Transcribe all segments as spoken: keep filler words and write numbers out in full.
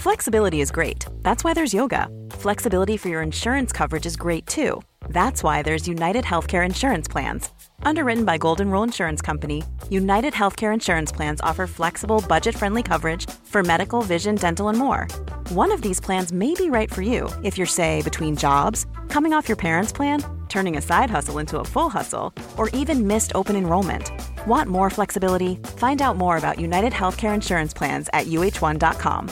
Flexibility is great. That's why there's yoga. Flexibility for your insurance coverage is great too. That's why there's United Healthcare Insurance Plans. Underwritten by Golden Rule Insurance Company, United Healthcare Insurance Plans offer flexible, budget-friendly coverage for medical, vision, dental, and more. One of these plans may be right for you if you're, say, between jobs, coming off your parents' plan, turning a side hustle into a full hustle, or even missed open enrollment. Want more flexibility? Find out more about United Healthcare Insurance Plans at U H one dot com.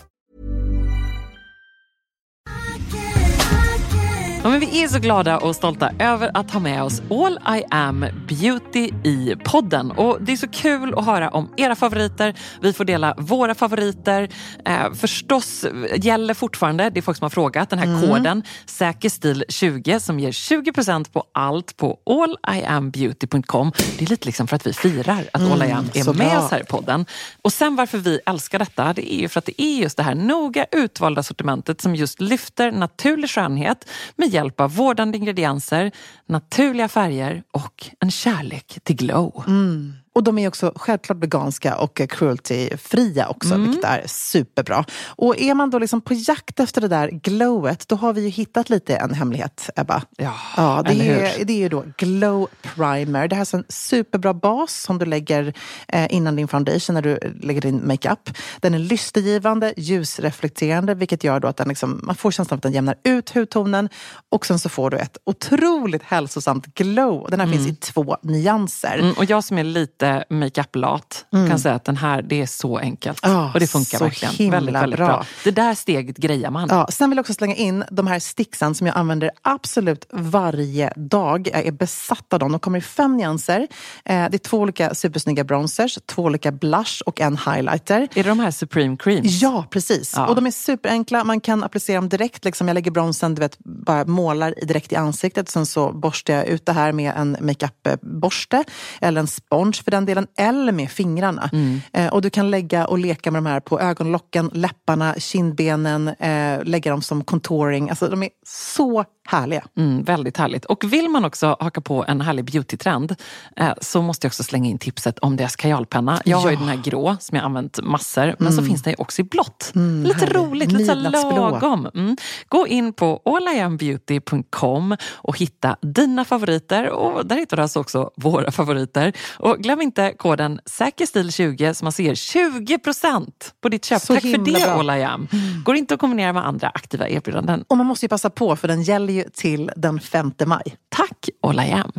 Ja, men vi är så glada och stolta över att ha med oss All I Am Beauty i podden. Och det är så kul att höra om era favoriter. Vi får dela våra favoriter. Eh, förstås gäller fortfarande, det är folk som har frågat, den här mm. koden säkerstil tjugo som ger tjugo procent på allt på all i am beauty dot com. Det är lite liksom för att vi firar att mm, All I Am är med bra. Oss här i podden. Och sen varför vi älskar detta, det är ju för att det är just det här noga utvalda sortimentet som just lyfter naturlig skönhet med hjälp av vårdande ingredienser, naturliga färger och en kärlek till glow. Mm. Och de är också självklart veganska och cruelty-fria också, mm. vilket är superbra. Och är man då liksom på jakt efter det där glowet, då har vi ju hittat lite en hemlighet, Ebba. Ja, ja det, är, det är ju då Glow Primer. Det här är en superbra bas som du lägger eh, innan din foundation när du lägger din makeup. Den är lystergivande, ljusreflekterande, vilket gör då att den liksom, man får känslan av att den jämnar ut hudtonen. Och sen så får du ett otroligt hälsosamt glow. Den här mm. finns i två nyanser. Mm, och jag som är lite make-up-lat mm. kan säga att den här, det är så enkelt. Oh, och det funkar verkligen. Väldigt, väldigt bra. bra. Det där steget grejar man. Ja, sen vill jag också slänga in de här sticksen som jag använder absolut varje dag. Jag är besatt av dem. De kommer i fem nyanser. Eh, det är två olika supersnygga bronzers, två olika blush och en highlighter. Är det de här Supreme Creams? Ja, precis. Ja. Och de är superenkla. Man kan applicera dem direkt. Liksom jag lägger bronzen, du vet, bara målar direkt i ansiktet. Sen så borstar jag ut det här med en make-up-borste eller en sponge för den delen, eller med fingrarna. Mm. Eh, och du kan lägga och leka med de här på ögonlocken, läpparna, kindbenen, eh, lägga dem som contouring. Alltså de är så härliga. Mm, väldigt härligt. Och vill man också haka på en härlig beauty-trend eh, så måste jag också slänga in tipset om deras kajalpenna. Jag har ja. ju den här grå som jag använt massor, men mm. så finns det ju också i blått. Mm, lite härligt. roligt, lite så lagom. Mm. Gå in på all i am beauty dot com och hitta dina favoriter, och där hittar du alltså också våra favoriter. Och glöm inte koden säkerstil tjugo som man ser tjugo procent på ditt köp. Så Tack för det, bra. All I Am. Mm. Går inte att kombinera med andra aktiva erbjudanden. Och man måste ju passa på, för den gäller ju till den femte maj. Tack, All I Am.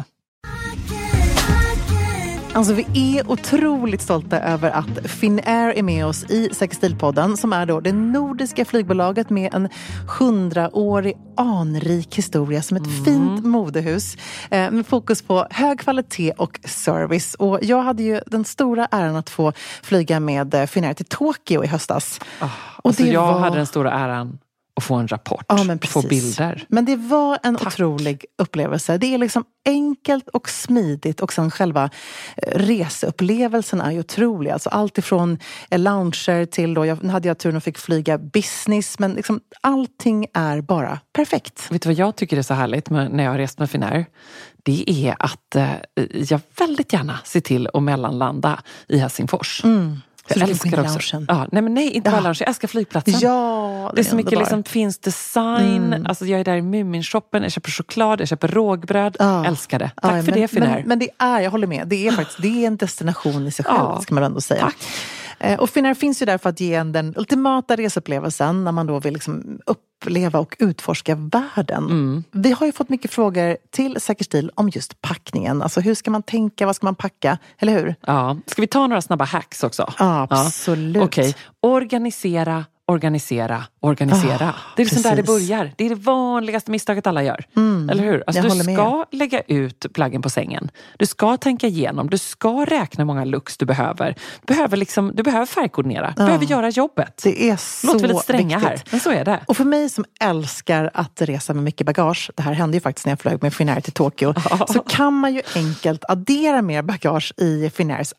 Alltså vi är otroligt stolta över att Finnair är med oss i Säkerstil-podden, som är då det nordiska flygbolaget med en hundraårig anrik historia som ett mm. fint modehus eh, med fokus på hög kvalitet och service. Och jag hade ju den stora äran att få flyga med Finnair till Tokyo i höstas. Oh, och alltså det jag var... hade den stora äran och få en rapport, ja, men och få bilder. Men det var en Tack. otrolig upplevelse. Det är liksom enkelt och smidigt, och sen själva reseupplevelsen är ju otrolig. Alltså allt ifrån lounger till då, jag, nu hade jag turen och fick flyga business, men liksom allting är bara perfekt. Vet du vad jag tycker är så härligt med, när jag har rest med Finnair? Det är att eh, jag väldigt gärna ser till att mellanlanda i Helsingfors. Mm. Jag jag älskar också. Ja, nej men nej, inte bara ja. lounge. Jag älskar flygplatsen. Ja, det är, det är så mycket liksom, finns design. Mm. Alltså jag är där i Muminshoppen, jag köper choklad, jag köper rågbröd. Ja. Älskar det. Tack ja, för men, det, Finnair. Men, men det är, jag håller med. Det är faktiskt det är en destination i sig själv, ja. ska man ändå säga. Tack. Och Finnair finns ju där för att ge en den ultimata reseupplevelsen när man då vill liksom uppleva och utforska världen. Mm. Vi har ju fått mycket frågor till Säkerstil om just packningen. Alltså hur ska man tänka, vad ska man packa, eller hur? Ja, ska vi ta några snabba hacks också? Ja, absolut. Ja. Okej, organisera, organisera, organisera. Oh, det är liksom där det börjar. Det är det vanligaste misstaget alla gör. Mm, eller hur? Alltså, du ska med. lägga ut plaggen på sängen. Du ska tänka igenom. Du ska räkna många looks du behöver. Du behöver, liksom, du behöver färgkoordinera. Du oh, behöver göra jobbet. Det är så Låter väldigt stränga viktigt. Här, men så är det. Och för mig som älskar att resa med mycket bagage, det här hände ju faktiskt när jag flög med Finnair till Tokyo, oh. så kan man ju enkelt addera mer bagage i Finnairs app.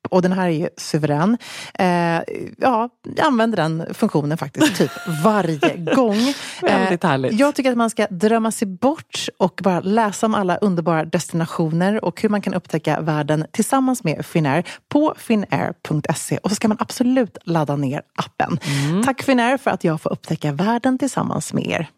och den här är ju suverän. Eh, ja, jag använder den funktionen faktiskt typ varje gång. Väldigt härligt. Eh, jag tycker att man ska drömma sig bort och bara läsa om alla underbara destinationer och hur man kan upptäcka världen tillsammans med Finnair på finnair punkt se. Och så ska man absolut ladda ner appen. Mm. Tack Finnair för att jag får upptäcka världen tillsammans med er.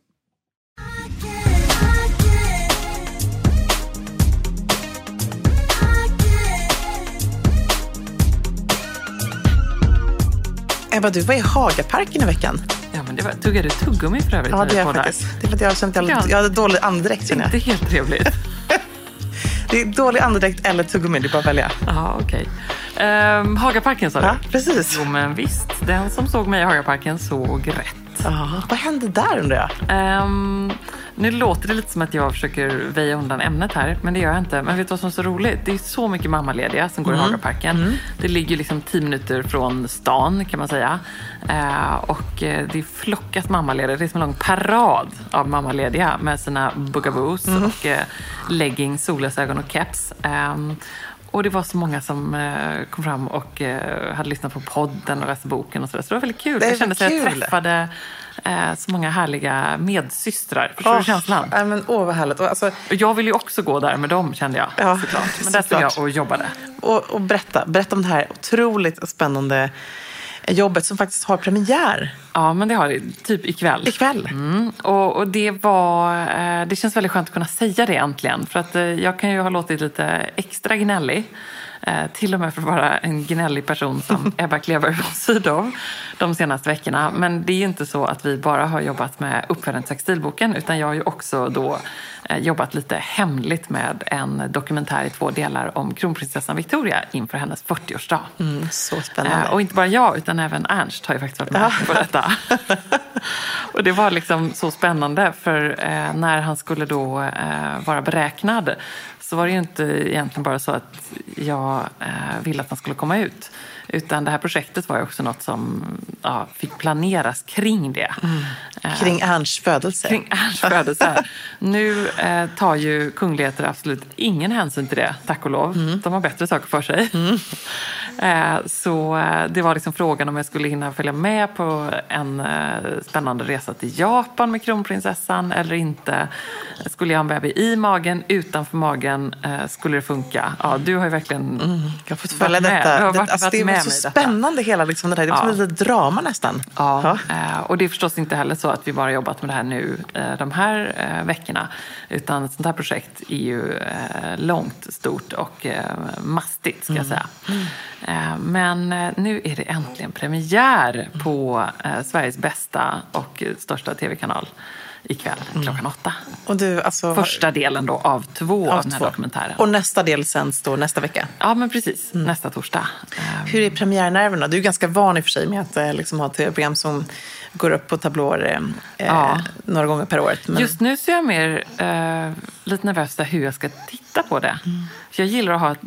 Ebba, du var i Hagaparken i veckan. Ja, men det var, tog du tuggummi för övrigt? Ja, det är jag faktiskt. Det är för att jag har känt att jag, jag hade dålig andedräkt. Det är inte helt trevligt. Det är dålig andedräkt eller tuggummi, det är bara att välja. Ja, okej. Okay. Um, Hagaparken sa du? Ja, precis. Jo, men visst. Den som såg mig i Hagaparken såg rätt. Ja, vad hände där undrar jag? Um, nu låter det lite som att jag försöker väja undan ämnet här, men det gör jag inte. Men vet du vad som är så roligt? Det är så mycket mammalediga som går mm. i Hagaparken. Mm. Det ligger liksom tio minuter från stan kan man säga. Uh, och uh, det är flockat mammalediga. Det är som en lång parad av mammalediga med sina bugaboos mm. och uh, leggings, solglasögon och keps. Um, Och det var så många som eh, kom fram och eh, hade lyssnat på podden och läst boken och sådär. Så det var väldigt kul. Jag kände att jag träffade eh, så många härliga medsystrar. Förstår oh, du känslan? Äh, men åh, vad härligt. Och, alltså, jag ville ju också gå där med dem, kände jag. Ja, såklart. Men där stod jag och jobbade. Och, och berätta, berätta om det här otroligt spännande jobbet som faktiskt har premiär. Ja, men det har det typ ikväll. Ikväll. Mm. Och, och det var, eh, det känns väldigt skönt att kunna säga det äntligen. För att eh, jag kan ju ha låtit lite extra gnällig. Eh, till och med för att vara en gnällig person som Ebba Kleberg från Sydov de senaste veckorna. Men det är ju inte så att vi bara har jobbat med Uppfödaren textilboken, utan jag har ju också då eh, jobbat lite hemligt med en dokumentär i två delar om kronprinsessan Victoria inför hennes fyrtioårsdag. Mm, så spännande. Eh, och inte bara jag, utan även Ernst har ju faktiskt varit med ja. på detta. Och det var liksom så spännande, för eh, när han skulle då eh, vara beräknad så var det ju inte egentligen bara så att jag eh, ville att han skulle komma ut. Utan det här projektet var ju också något som ja, fick planeras kring det. Mm. Kring Ernsts födelse. Kring Ernsts födelse. Nu eh, tar ju kungligheter absolut ingen hänsyn till det, tack och lov. Mm. De har bättre saker för sig. Mm. Eh, så eh, det var liksom frågan om jag skulle hinna följa med på en eh, spännande resa till Japan med kronprinsessan eller inte. Skulle jag ha en bebis i magen, utanför magen, eh, skulle det funka? Ja, du har ju verkligen mm. jag har fått följa detta. Varit, det, varit alltså, det var så spännande hela liksom, det där. Det var ja. som lite drama nästan. Ja, ja. Eh, och det är förstås inte heller så att vi bara jobbat med det här nu eh, de här eh, veckorna. Utan ett sånt här projekt är ju eh, långt, stort och eh, mastigt ska mm. jag säga. Mm. Eh, men eh, nu är det äntligen premiär på eh, Sveriges bästa och största tv-kanal ikväll klockan mm. åtta. Och du, alltså, första delen då av två av, av den här två. dokumentären. Och nästa del sänds då nästa vecka? Ja, men precis. Mm. Nästa torsdag. Hur är premiärnerverna? Du är ganska van i och för sig med att liksom, ha tv-program som går upp på tablåer eh, ja. några gånger per år. Men... Just nu så är jag mer eh, lite nervös där hur jag ska titta på det. Mm. För jag gillar att ha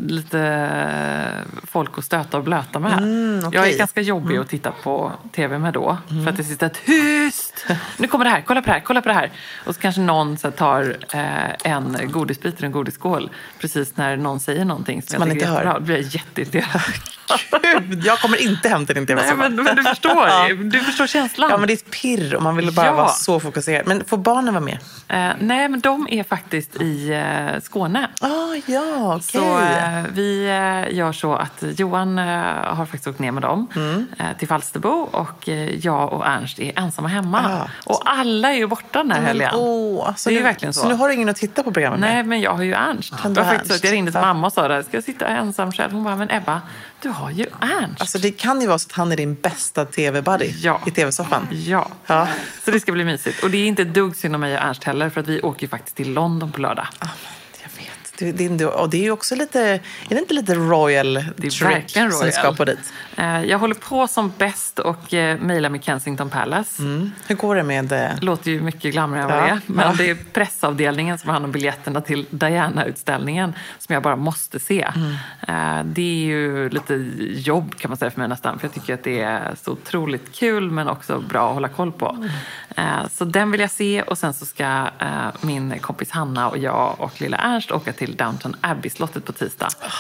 lite folk att stöta och blöta med. Mm, okay. Jag är ganska jobbig mm. att titta på tv med då. Mm. För att det sitter tyst. Nu kommer det här, kolla på det här, kolla på det här. Och så kanske någon så tar eh, en godisbit i en godisskål. Precis när någon säger någonting som, som man inte hör. Då blir jag jätteirriterad. Gud, jag kommer inte hem till din tv. Nej, men, men du förstår, ja. du förstår känslan. Ja, men det är ett pirr och man vill bara ja. vara så fokuserad. Men får barnen vara med? Eh, nej, men de är faktiskt i eh, Skåne. Ah, ja, okej. Så eh, vi eh, gör så att Johan eh, har faktiskt åkt ner med dem mm. eh, till Falsterbo och eh, jag och Ernst är ensamma hemma. Ah. Och alla är ju borta den här helgen. Oh, alltså det är nu, ju verkligen så. Så nu har du ingen att titta på programmet med? Nej, men jag har ju Ernst. Det var faktiskt så att jag ringde till mamma och sa det. Ska jag sitta ensam själv? Hon bara, men Ebba, du har ju Ernst. Alltså det kan ju vara så att han är din bästa tv-buddy ja. i tv-soffan. Ja. ja, så det ska bli mysigt. Och det är inte ett dugg synd om mig och Ernst heller, för att vi åker ju faktiskt till London på lördag. Ah, jag vet. Det, det, och det är ju också lite, är det inte lite royal det är verkligen royal. Som vi ska på dit? Jag håller på som bäst och mejlar med Kensington Palace. Mm. Hur går det med det? Låter ju mycket glamrigare än vad det är. Men ja. det är pressavdelningen som har hand om biljetterna till Diana-utställningen som jag bara måste se. Mm. Det är ju lite jobb kan man säga för mig nästan. För jag tycker att det är så otroligt kul men också bra att hålla koll på. Mm. Så den vill jag se och sen så ska min kompis Hanna och jag och lilla Ernst åka till Downton Abbey-slottet på tisdag.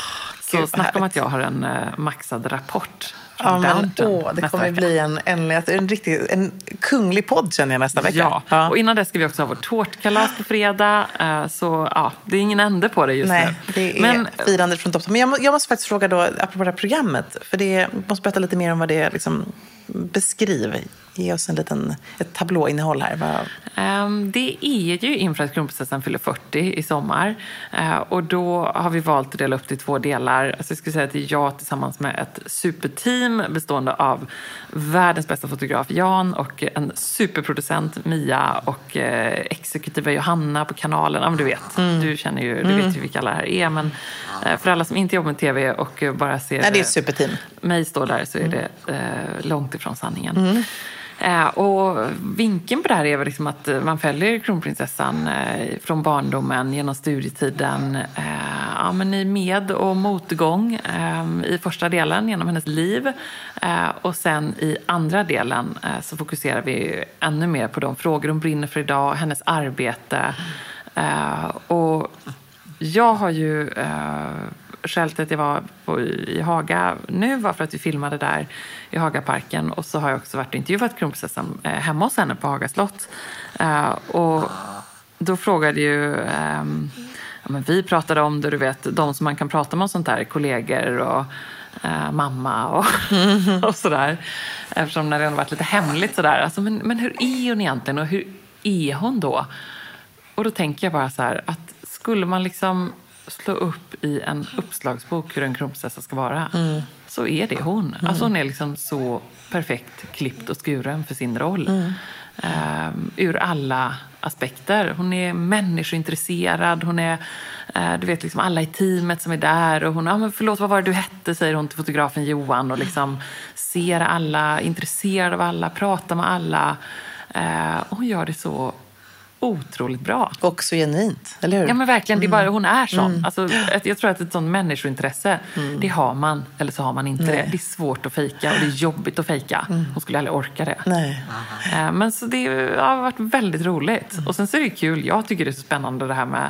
Så snacka om att jag har en uh, maxad rapport. Ja, men, åh, det kommer bli en, en, en, riktig, en kunglig podd känner jag nästa vecka. Ja. ja, och innan det ska vi också ha vårt tårtkalas på fredag. Uh, så ja, det är ingen ände på det just Nej, nu. Nej, det är men, firandet från topp. Men jag, jag måste faktiskt fråga då, apropå det här programmet. För det måste berätta lite mer om vad det liksom beskriver. Ge oss en liten, ett tablåinnehåll här. Um, det är ju inför att kronprinsessan fyller fyrtio i sommar. Uh, och då har vi valt att dela upp det i två delar. Alltså jag skulle säga att det är jag tillsammans med ett superteam bestående av världens bästa fotograf Jan och en superproducent Mia och uh, exekutiva Johanna på kanalen. Ja, men du vet, mm. du känner ju, du mm. vet ju vilka alla här är. Men uh, för alla som inte jobbar med tv och uh, bara ser Nej, det är ett superteam. mig stå där så är det uh, långt ifrån sanningen. Mm. Eh, och vinkeln på det här är väl liksom att man följer kronprinsessan eh, från barndomen genom studietiden eh, ja, men i med- och motgång eh, i första delen genom hennes liv eh, och sen i andra delen eh, så fokuserar vi ännu mer på de frågor hon brinner för idag, hennes arbete eh, och jag har ju eh, skälet att jag var på, i Haga nu var för att vi filmade där i Hagaparken och så har jag också varit och intervjuat kronprinsessan eh, hemma hos henne på Haga slott eh, och då frågade ju eh, ja, men vi pratade om det, du vet, de som man kan prata med om sånt där, kollegor och eh, mamma och, mm. och sådär, eftersom det har varit lite hemligt sådär, alltså, men, men hur är hon egentligen och hur är hon då? Och då tänker jag bara så här att skulle man liksom slå upp i en uppslagsbok hur en kronprinsessa ska vara mm. så är det hon. Mm. Alltså hon är liksom så perfekt klippt och skuren för sin roll. Mm. Um, ur alla aspekter. Hon är människointresserad. Hon är, uh, du vet liksom alla i teamet som är där. Och hon, ja ah, men förlåt, vad var det du hette, säger hon till fotografen Johan. Och liksom ser alla, intresserad av alla, pratar med alla. Uh, och hon gör det så otroligt bra. Och så genuint, eller hur? Ja men verkligen, det är bara, hon är sån. Mm. Alltså, jag tror att ett sånt människointresse, mm. det har man, eller så har man inte. Nej. det. Det är svårt att fejka och det är jobbigt att fejka. Mm. Hon skulle aldrig orka det. Nej. Men så det har varit väldigt roligt. Mm. Och sen så är det kul, jag tycker det är så spännande det här med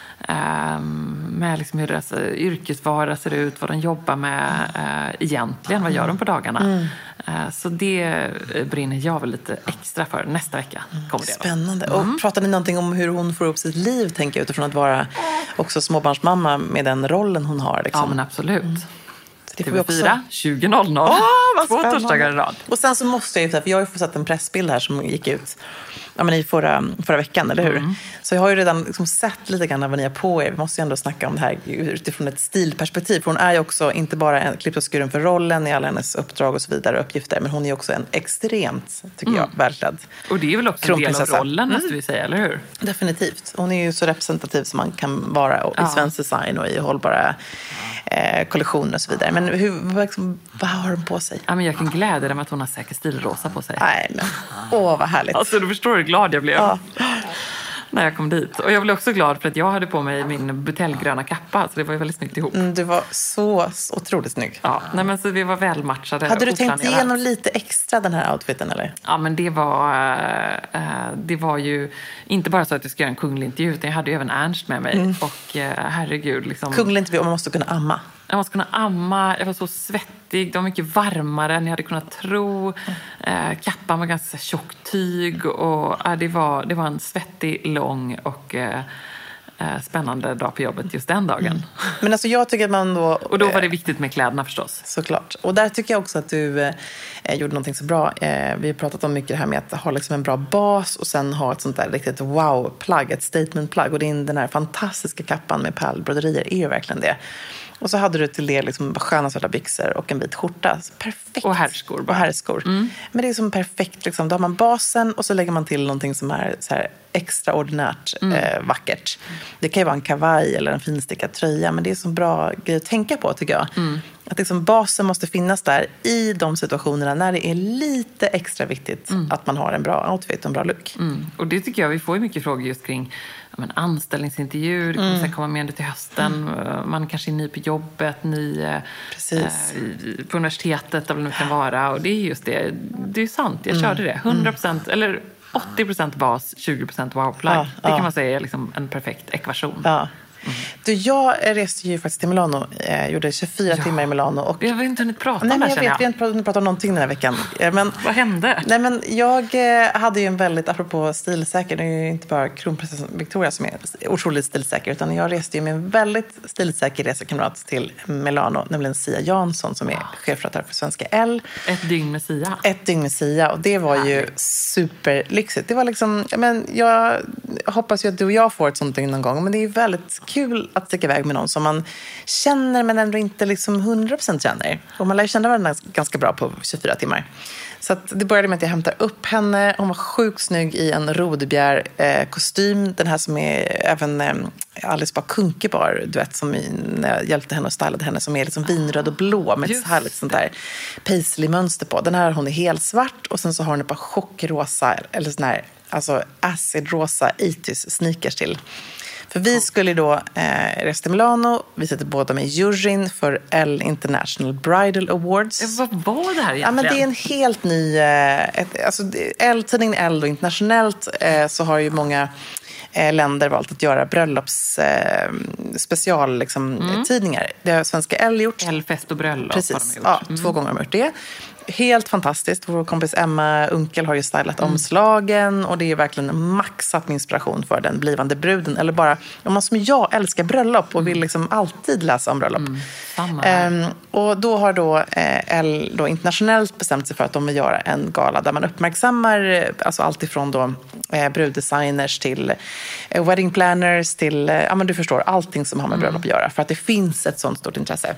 med liksom hur deras yrkesvara ser ut, vad de jobbar med äh, egentligen, vad gör de på dagarna. Mm. Äh, så det brinner jag väl lite extra för nästa vecka. Kommer det Spännande. Mm. Och pratar ni någonting om hur hon får upp sitt liv, tänker jag, utifrån att vara också småbarnsmamma med den rollen hon har? Liksom. Ja, men absolut. Mm. Det får T V fyra, tjugo noll noll. Oh, Två torsdagar i rad. Och sen så måste jag ju säga, för jag har ju fått sett en pressbild här som gick ut ja, men i förra, förra veckan, eller hur? Mm. Så jag har ju redan liksom sett lite grann vad ni har på er. Vi måste ju ändå snacka om det här utifrån ett stilperspektiv. För hon är ju också inte bara en klippt och skuren för rollen i alla hennes uppdrag och så vidare, uppgifter. Men hon är ju också en extremt, tycker mm. jag, välklädd. Och det är väl också en del av rollen, måste vi säga, eller hur? Definitivt. Hon är ju så representativ som man kan vara i ja. svensk design och i hållbara eh, kollektioner och så vidare. Men hur, vad, vad har hon på sig? Ja, men jag kan glädja dig med att hon har säkert stilrosa på sig. Nej, men åh, vad härligt. Alltså, du förstår hur glad jag blev. Ja. När jag kom dit. Och jag blev också glad för att jag hade på mig min buteljgröna kappa. Så det var ju väldigt snyggt ihop. Mm, du var så, så otroligt snygg. Ja, nej, men så vi var välmatchade. Hade du tänkt igenom lite extra den här outfiten, eller? Ja, men det var äh, det var ju inte bara så att jag skulle göra en kunglig intervju, utan jag hade ju även Ernst med mig. Mm. Och äh, herregud liksom... Kunglig intervju, man måste kunna amma. Jag måste kunna amma, jag var så svettig, det var mycket varmare än jag hade kunnat tro. Mm. Eh, kappan var ganska tjock tyg och eh, det, var, det var en svettig, lång och eh, spännande dag på jobbet just den dagen. Mm. Men alltså jag tycker att man då... Och då var det viktigt med kläderna förstås. Såklart. Och där tycker jag också att du eh, gjorde någonting så bra. Eh, vi har pratat om mycket det här med att ha liksom en bra bas och sen ha ett sånt där riktigt wow-plagg, ett statement-plagg. Och det är den här fantastiska kappan med pärlbroderier är ju verkligen det. Och så hade du till det liksom sköna svarta byxor och en vit skjorta. Perfekt. Och herrskor bara. Och herrskor. Mm. Men det är som perfekt. Liksom. Då har man basen och så lägger man till någonting som är så här extraordinärt mm. eh, vackert. Det kan ju vara en kavaj eller en finstickad tröja. Men det är så bra grej att tänka på, tycker jag. Mm. Att liksom basen måste finnas där i de situationerna när det är lite extra viktigt mm. att man har en bra outfit och en bra look. Mm. Och det tycker jag, vi får ju mycket frågor just kring men, anställningsintervjuer, det kommer mm. sen komma med till hösten. Mm. Man kanske är ny på jobbet, ny eh, på universitetet eller vad det kan vara. Och det är just det, det är sant, jag körde det. hundra procent, mm. eller åttio procent bas, tjugo procent wow-plagg. Ja, det kan ja. man säga är liksom en perfekt ekvation. Ja. Mm. Du, jag reste ju faktiskt till Milano. Jag gjorde tjugofyra ja. timmar i Milano. Och... Jag har inte hunnit prata nej, om men det, jag vet, jag. Vi har inte pratat, pratat om någonting den här veckan. Men, vad hände? Nej, men jag hade ju en väldigt, apropå stilsäker, det är ju inte bara kronprinsessan Victoria som är otroligt stilsäker, utan jag reste ju med en väldigt stilsäker resekamrat till Milano, nämligen Sia Jansson som är wow. chefredaktör för Svenska L. Ett dygn med Sia. Ett dygn med Sia, och det var ju ja. superlyxigt. Det var liksom, men jag hoppas ju att du och jag får ett sånt dygn någon gång, men det är väldigt kul att sticka iväg med någon som man känner men ändå inte liksom hundra procent känner. Och man lär känna varandra ganska bra på tjugofyra timmar. Så att det började med att jag hämtar upp henne. Hon var sjukt snygg i en rodebjär eh, kostym. Den här som är även eh, Alice Bah Kuhnke bar, du vet, som i, när jag hjälpte henne och stylade henne, som är liksom vinröd och blå med ett härligt sånt där paisley-mönster på. Den här hon är helt svart, och sen så har hon ett par chockrosa eller sån här, alltså acid-rosa itis sneakers till. För vi skulle då eh, resa till Milano. Vi sitter båda med i juryn för L International Bridal Awards. Vad var det här egentligen? Ja, men det är en helt ny... Eh, ett, alltså, L-tidningen L och internationellt eh, så har ju många eh, länder valt att göra bröllops eh, special liksom, mm. tidningar. Det har Svenska L gjort. L-fest och bröllop. Precis, ja, mm. två gånger har de gjort det. Helt fantastiskt. Vår kompis Emma Unkel har ju stylat mm. omslagen, och det är verkligen maxat med inspiration för den blivande bruden. Eller bara, om man som jag älskar bröllop och vill liksom alltid läsa om bröllop. Mm. Samma. Ehm, och då har då eh, L då internationellt bestämt sig för att de vill göra en gala där man uppmärksammar alltså allt ifrån då eh, bruddesigners till eh, wedding planners till, eh, ja men du förstår, allting som har med bröllop att göra. För att det finns ett sånt stort intresse.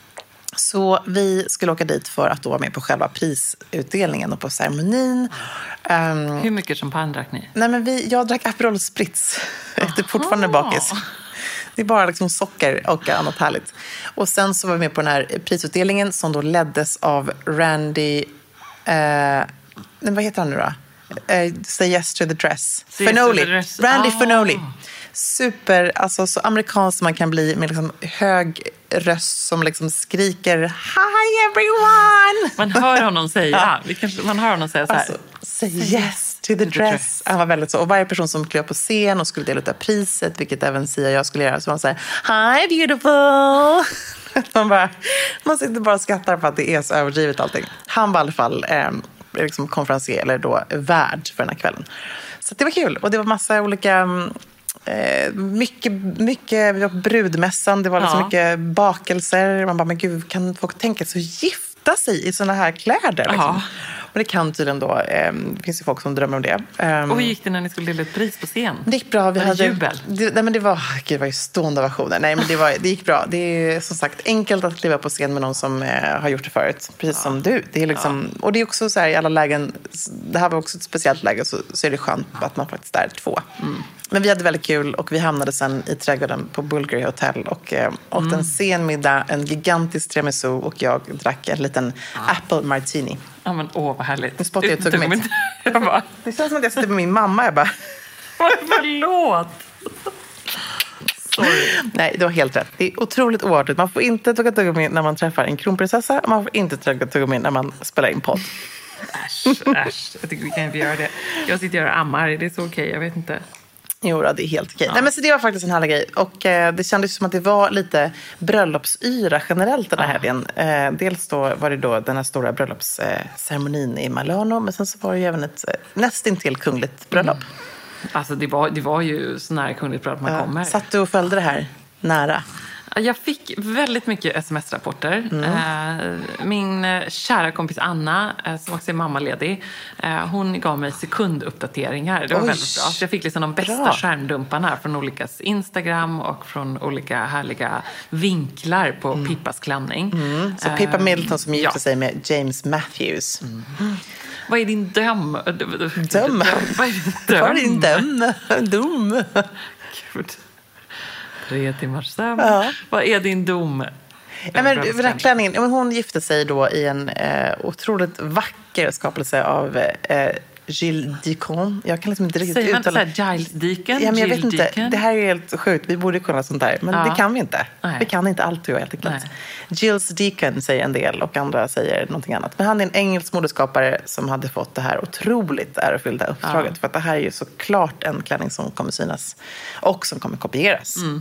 Så vi skulle åka dit för att då vara med på själva prisutdelningen och på ceremonin. Um, Hur mycket champagne drack ni? Nej, men vi, jag drack Aperol Spritz. Jag är fortfarande bakis. Det är bara liksom socker och annat härligt. Och sen så var vi med på den här prisutdelningen som då leddes av Randy... Eh, vad heter han nu då? Eh, Say Yes to the Dress. Fenoli. Dress. Randy ah. Fenoli. Super, alltså så amerikansk man kan bli med liksom hög röst som liksom skriker Hi everyone! Man hör honom säga, ja. kanske, man hör honom säga så här. Alltså, say yes to the, to the dress. dress. Han var väldigt så. Och varje person som klev på scen och skulle dela ut priset, vilket även Sia och jag skulle göra, så var han så här, Hi beautiful! man, bara, man sitter bara och skrattar för att det är så överdrivet allting. Han var i alla fall eh, liksom konferencier, eller då värd för den här kvällen. Så det var kul. Och det var massa olika... Eh, mycket, mycket brudmässan, det var liksom ja. mycket bakelser. Man bara, men gud, kan folk tänka sig att gifta sig i såna här kläder? Liksom? Ja. Men det kan tydligen då, eh, det finns ju folk som drömmer om det. Um, och hur gick det när ni skulle dela ett pris på scen? Det gick bra. Vi var hade, det jubel? Det, nej, men det var, gud, det var ju stående ovationer. Nej, men det, var, det gick bra. Det är som sagt enkelt att kliva på scen med någon som eh, har gjort det förut. Precis ja. som du. Det är liksom, ja. Och det är också så här i alla lägen, det här var också ett speciellt läge, så, så är det skönt att man faktiskt är två. Mm. Men vi hade väldigt kul, och vi hamnade sen i trädgården på Bulgari Hotel och eh, åt mm. en sen middag, en gigantisk tiramisu, och jag drack en liten ja. apple martini. Ja, men åh, vad härligt. Nu spottar jag ett tugg mitt. Bara... Det känns som att jag sitter med min mamma. Jag bara... Förlåt. Sorry. Nej, det var helt rätt. Det är otroligt oartigt. Man får inte tugga tuggummi när man träffar en kronprinsessa. Man får inte tugga tuggummi när man spelar in podd. Äsch, äsch. Jag tycker vi kan inte göra det. Jag sitter och gör ammar. Det är så okej, okay. Jag vet inte. Jo, det är helt okej. Ja. Nej, men så det var faktiskt en härlig grej. Och eh, det kändes som att det var lite bröllopsyra generellt den här ja. helgen. Eh, dels då var det då den här stora bröllopsceremonin i Milano. Men sen så var det ju även ett eh, nästintill kungligt bröllop. Mm. Alltså det var, det var ju så nära kungligt bröllop man ja. kommer. Satt du och följde det här nära? Jag fick väldigt mycket sms-rapporter. Mm. Min kära kompis Anna, som också är mammaledig, hon gav mig sekunduppdateringar. Det var Oj, väldigt bra. Så jag fick liksom de bästa bra. skärmdumparna från olika Instagram och från olika härliga vinklar på mm. Pippas klänning. Mm. Så Pippa Middleton som gifte ja. sig med James Matthews. Mm. Vad är din döm? Döm? Vad är din döm? Vad är din döm? Dum? Gud. Tre timmars sömn. Ja. Vad är din dom? Ja, men, den här klänningen, men hon gifte sig då i en eh, otroligt vacker skapelse av eh, Gilles Deacon. Jag kan liksom inte riktigt Säger man uttala... inte så här Giles Deacon? Ja, men jag Gilles vet inte. Deacon? Det här är helt sjukt. Vi borde kunna sånt där. Men ja. det kan vi inte. Nej. Vi kan inte allt, tror jag, helt enkelt. Nej. Gilles Deacon säger en del och andra säger någonting annat. Men han är en engelsk modeskapare som hade fått det här otroligt ärofyllda uppdraget. Ja. För att det här är ju såklart en klänning som kommer synas och som kommer kopieras. Mm.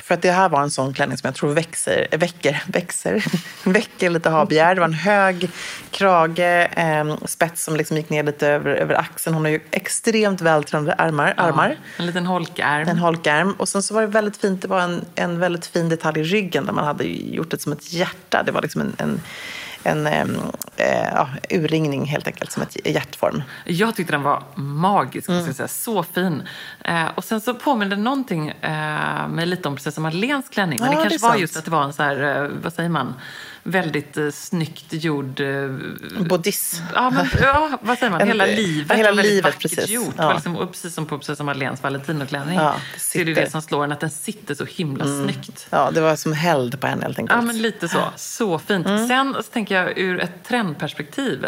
För att det här var en sån klänning som jag tror växer, väcker, växer, väcker lite habegär. Det var en hög krage, eh, spets som liksom gick ner lite över, över axeln. Hon har ju extremt vältränade armar. Ja, armar. En liten holkärm. En holkärm. Och sen så var det väldigt fint, det var en, en väldigt fin detalj i ryggen där man hade gjort det som ett hjärta. Det var liksom en... en en eh, ja, urringning helt enkelt, som ett hjärtform. Jag tyckte den var magisk, mm. säga. Så fin. Eh, och sen så påminner det någonting eh, mig lite om Prinsessan Madeleines klänning. Men ja, det kanske det var sant. Just att det var en så här, eh, vad säger man, väldigt eh, snyggt gjord... Eh, Bodice. Ja, men, ja, vad säger man? En, hela livet. Ja, hela var väldigt livet, vackert precis. gjort. Ja. Liksom, precis som på Prinsessan Madeleines Valentinoklänning. Ja, det så är det det som slår en, att den sitter så himla mm. snyggt. Ja, det var som held på henne helt enkelt. Ja, men lite så. Så fint. Mm. Sen så tänker jag ur ett trendperspektiv.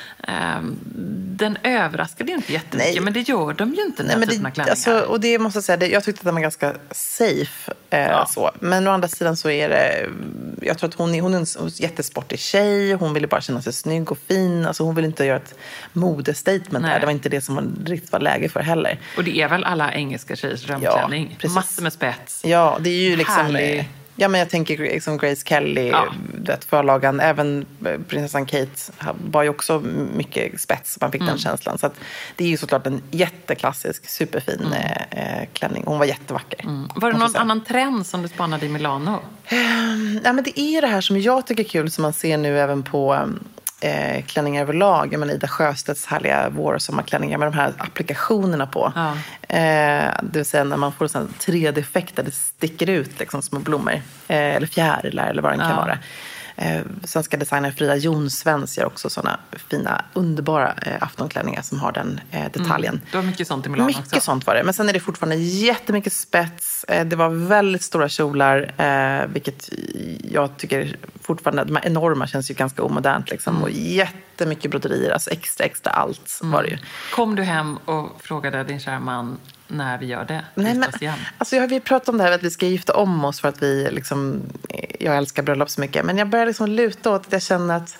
Um, den överraskade ju inte jättemycket, Nej. men det gör de ju inte när typen av klänningar. Alltså, och det måste jag säga, det, jag tyckte att den var ganska safe. Eh, ja. så. Men å andra sidan så är det, jag tror att hon är, hon är en jättesportig tjej. Hon ville bara känna sig snygg och fin. Alltså, hon ville inte göra ett modestatement där. Det var inte det som var, riktigt var läge för heller. Och det är väl alla engelska tjejers drömklänning. Ja, massor med spets. Ja, det är ju liksom... Härlig. Ja, men jag tänker liksom Grace Kelly, ja. det förlagan, även prinsessan Kate var ju också mycket spets, man fick mm. den känslan. Så att det är ju såklart en jätteklassisk, superfin mm. eh, klänning. Hon var jättevacker. Mm. Var det någon annan trend som du spanade i Milano? Um, ja, men det är det här som jag tycker är kul, som man ser nu även på... Eh, klänningar överlag. Jag menar Ida Sjöstedts härliga vår- och sommarklänningar med de här applikationerna på. Ja. Eh, det vill säga när man får en tre D-effekt där det sticker ut liksom små blommor. Eh, eller fjärilar eller vad det ja. kan vara. Eh, svenska designern Frida Jonsvens gör också sådana fina, underbara eh, aftonklänningar som har den eh, detaljen. Mm. Det var mycket sånt i Milano mycket också. sånt var det. Men sen är det fortfarande jättemycket spets. Eh, det var väldigt stora kjolar, eh, vilket jag tycker fortfarande, de här enorma känns ju ganska omodernt liksom. Mm. Och jättemycket broderier, alltså extra, extra allt mm. var det ju. Kom du hem och frågade din kära man när vi gör det? Nej, men, alltså, jag, vi pratat om det här att vi ska gifta om oss för att vi liksom, jag älskar bröllop så mycket. Men jag börjar liksom luta åt att jag känner att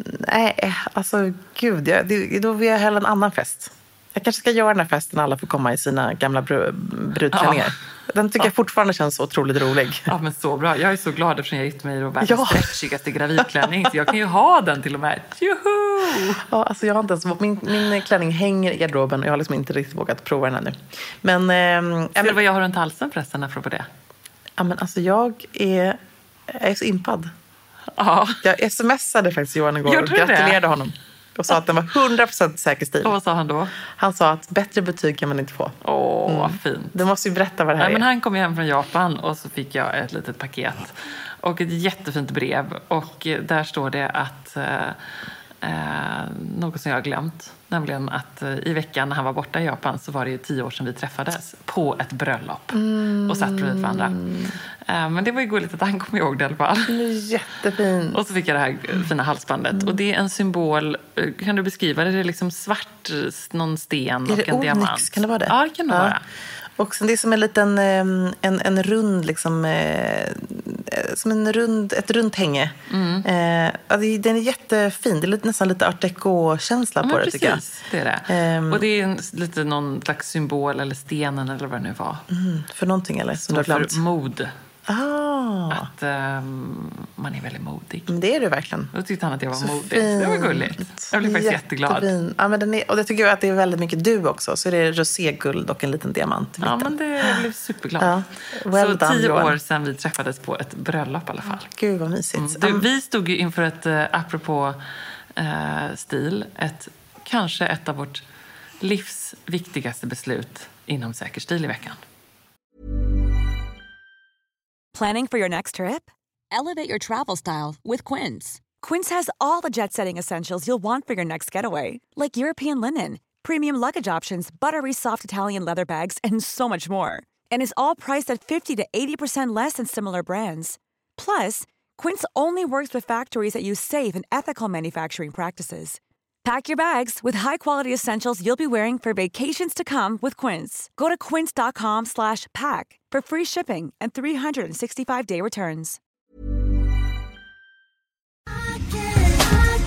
nej, alltså gud, jag, det, då vill jag hellre en annan fest. Jag kanske ska göra den här festen alla får komma i sina gamla br- brudklänningar. Ja. Den tycker ja. jag fortfarande känns så otroligt rolig. Ja, men så bra. Jag är så glad eftersom jag gick mig i världens ja. stretchigaste gravidklänning. Så jag kan ju ha den till och med. Juhu! Ja, alltså jag har inte ens... Min, min klänning hänger i garderoben och jag har liksom inte riktigt vågat prova den ännu. Men... Eh, Ser du vad jag har runt halsen förresten, apropå det? Ja, men alltså jag är... Jag är så impad. Ja. Jag smsade faktiskt Johan igår och gratulerade det? honom. Och sa att den var hundra procent säker stil. Och vad sa han då? Han sa att bättre betyg kan man inte få. Åh, mm. vad fint. Du måste ju berätta vad det här Nej, är. Men han kom hem från Japan och så fick jag ett litet paket. Och ett jättefint brev. Och där står det att... Eh, eh, något som jag har glömt. Nämligen att eh, i veckan när han var borta i Japan så var det ju tio år sedan vi träffades på ett bröllop. Mm. Och satt bredvid varandra. Eh, men det var ju gulligt att han kom ihåg det i alla fall. Jättefint. Och så fick jag det här fina halsbandet. Mm. Och det är en symbol, kan du beskriva det? Det är liksom svart, någon sten och en diamant. Onyx? Kan det vara det? Ja, det kan det ja. vara. Och sen det är som en liten, en, en rund liksom, som en rund, ett runt hänge. Mm. Eh, den är jättefin. Det är lite, nästan lite art deco-känsla ja, på det, precis, tycker jag. Det är det. Um, och det är en, lite någon slags symbol eller stenen eller vad det nu var. Mm, för någonting eller? Som för mod. Ah. Att um, man är väldigt modig. Men det är du verkligen. Då tyckte han att jag var så modig. Fint. Det var gulligt. Jag blev faktiskt jätteglad. Ja, men den är, och det tycker jag att det är väldigt mycket du också. Så är det roséguld och en liten diamant i ja, men det jag blev superglad. Ja. Well så done, tio Johan. år sedan vi träffades på ett bröllop i alla fall. Gud vad mysigt. Mm. Du, vi stod ju inför ett, uh, apropå uh, stil, ett, kanske ett av vårt livs viktigaste beslut inom säker stil i veckan. Planning for your next trip? Elevate your travel style with Quince. Quince has all the jet-setting essentials you'll want for your next getaway, like European linen, premium luggage options, buttery soft Italian leather bags, and so much more. And is all priced at fifty to eighty percent less than similar brands. Plus, Quince only works with factories that use safe and ethical manufacturing practices. Pack your bags with high-quality essentials you'll be wearing for vacations to come with Quince. Go to quince.com slash pack for free shipping and three sixty-five day returns. I can, I can.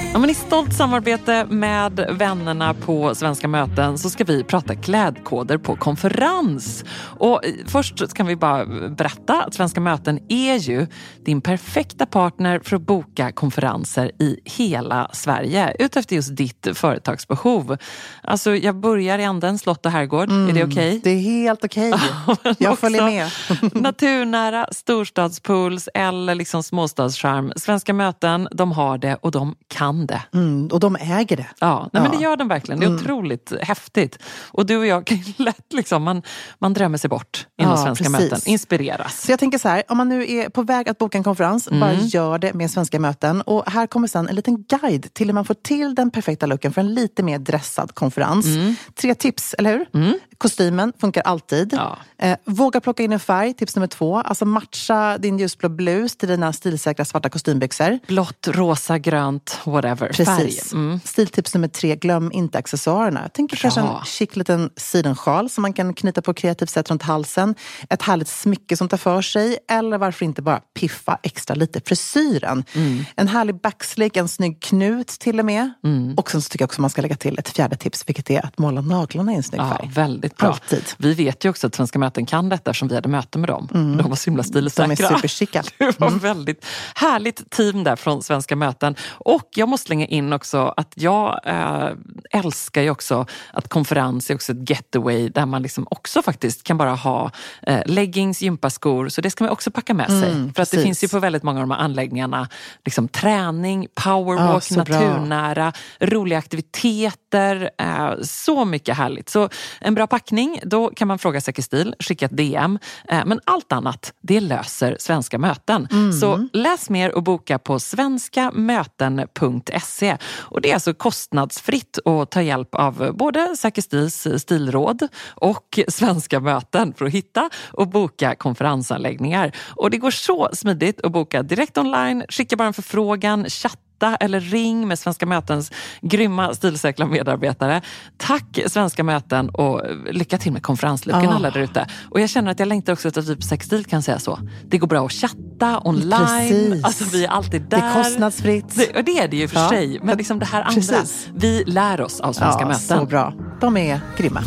Ja, men i stolt samarbete med vännerna på Svenska möten så ska vi prata klädkoder på konferens. Och först kan vi bara berätta att Svenska möten är ju din perfekta partner för att boka konferenser i hela Sverige utefter just ditt företagsbehov. Alltså jag börjar i änden slott och herrgård. Mm, är det okej? Okay? Det är helt okej. Okay. Jag följer med. Naturnära, storstadspools eller liksom småstadscharm. Svenska möten, de har det och de kan det. Mm, och de äger det. Ja, nej, ja. Men det gör de verkligen. Det är mm. otroligt häftigt. Och du och jag kan lätt liksom, man, man drömmer sig bort inom ja, Svenska precis. Möten. Inspireras. Så jag tänker så här, om man nu är på väg att boka en konferens, mm. bara gör det med Svenska möten. Och här kommer sen en liten guide till hur man får till den perfekta looken för en lite mer dressad konferens. Mm. Tre tips, eller hur? Mm. Kostymen funkar alltid. Ja. Eh, våga plocka in en färg, tips nummer två. Alltså matcha din ljusblå blus till dina stilsäkra svarta kostymbyxor. Blått, rosa, grönt, whatever. Precis. Mm. Stiltips nummer tre, glöm inte accessoarerna. Jag tänker Bra. kanske en chic liten sidensjal som man kan knyta på kreativt sätt runt halsen. Ett härligt smycke som tar för sig. Eller varför inte bara piffa extra lite frisyren. Mm. En härlig backslick, en snygg knut till och med. Mm. Och sen så tycker jag också man ska lägga till ett fjärde tips, vilket är att måla naglarna i en snygg färg. Ja, väldigt bra. Alltid. Vi vet ju också att Svenska möten kan detta som vi hade möte med dem. Mm. De var så himla stilsäkra. De är superchicka. Det var mm. väldigt härligt team där från Svenska möten. Och jag måste slänga in också att jag äh, älskar ju också att konferens är också ett getaway där man liksom också faktiskt kan bara ha äh, leggings, gympaskor. Så det ska man också packa med sig. Mm, För att det finns ju på väldigt många av de här anläggningarna liksom träning, powerwalk, ja, naturnära, bra. Roliga aktiviteter. Äh, så mycket härligt. Så en bra packning, då kan man fråga Säker stil, skicka ett D M. Äh, men allt annat, det löser Svenska möten. Mm. Så läs mer och boka på svenska möten punkt se. Och det är alltså kostnadsfritt att ta hjälp av både Säker stils stilråd och Svenska möten för att hitta och boka konferensanläggningar. Och det går så smidigt att boka direkt online, skicka bara en förfrågan, chatta eller ring med Svenska mötens grymma stilsäkra medarbetare. Tack Svenska möten och lycka till med konferenslucken oh. alla där ute. Och jag känner att jag längtar också att vi på Säker stil kan säga så. Det går bra att chatta online. Precis. Alltså vi är alltid där. Det är kostnadsfritt. Det, och det är det ju för ja. sig. Men liksom det här andra. Precis. Vi lär oss av Svenska ja, möten. Så bra. De är grymma.